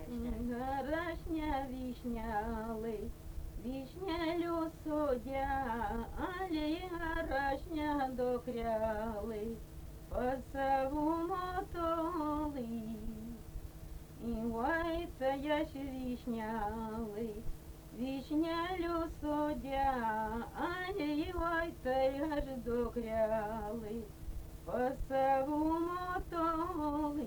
Гарашня вишняли, вишня люсодя, алі гарашня докряли, посаву мотоли. І вайта я ж вишняли, вишня люсодя, алі вайта я ж докряли, посаву мотоли.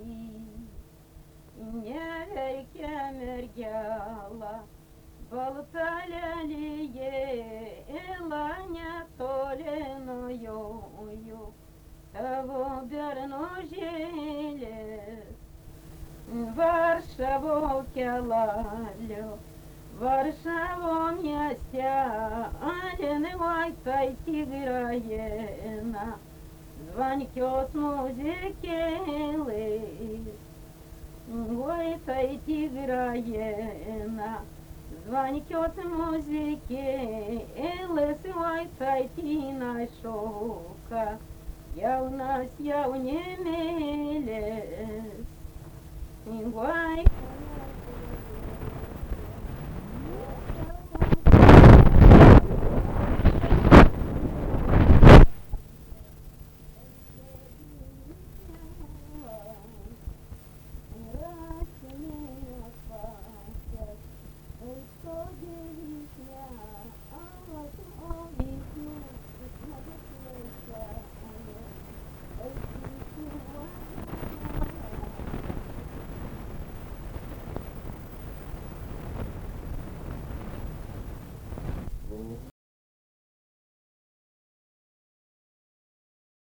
Нерейке мергяла, болталя ліє, еланя толеною, того берно желез. Варшаво кялалю, Варшаво м'ястя, але не вайтай тіграєна, званькос музики лист. Ой, та й тіграєна, званькот музики, лиси, ой, та й тіна шока, я у нас, я у не мелес. Ой,